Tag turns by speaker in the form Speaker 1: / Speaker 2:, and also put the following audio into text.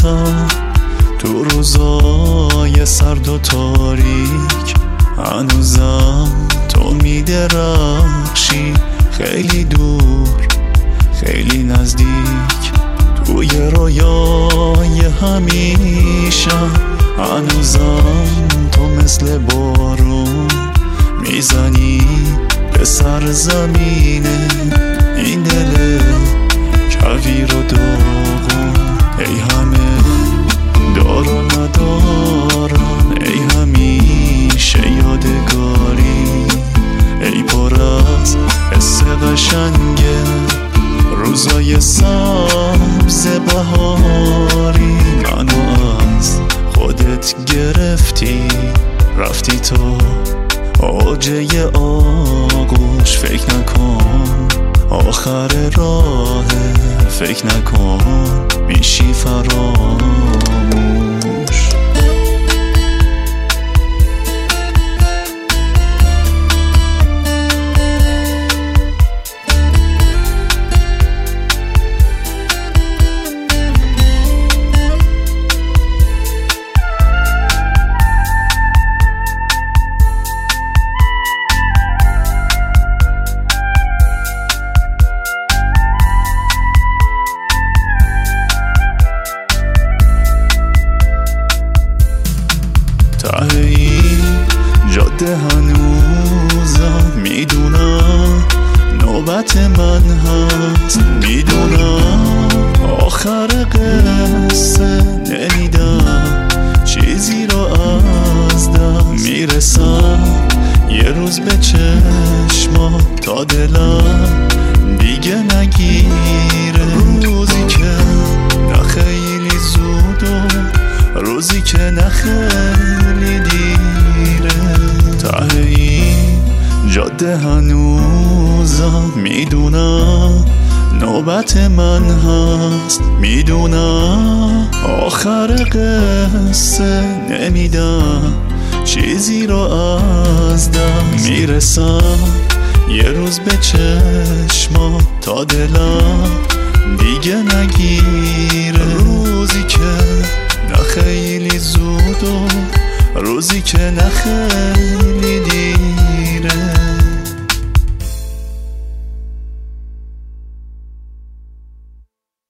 Speaker 1: منها تو روزای سرد و تاریک هنوزم تو میدرخشی، خیلی دور خیلی نزدیک، توی رویای همیشه هنوزم تو مثل بارون میزنی به سر زمینه این دل کویر و داغون. ای همه دار و ندارم، ای همیشه یادگاری، ای پر از حس قشنگ روزای سبز بهاری. منو از خودت گرفتی رفتی تو اوجه آغوش، فکر نکن آخر راه، فکر نکن میشی فراموش. ته این جاده هنوزم میدونم نوبت من هست، میدونم آخر قصه نمیدم چیزی رو از دست، میرسم یه روز به چشمم تا دلم دیگه نگیره، روزی که نه خیلی زود و روزی که نه خیلی دیره. ته این جاده هنوزم میدونم نوبت من هست، میدونم آخر قصه نمیدم چیزی رو از دست، میرسم یه روز به چشمم تا دلم دیگه نگیره، روزی که نه خیلی زود و روزی که نه خیلی دیره.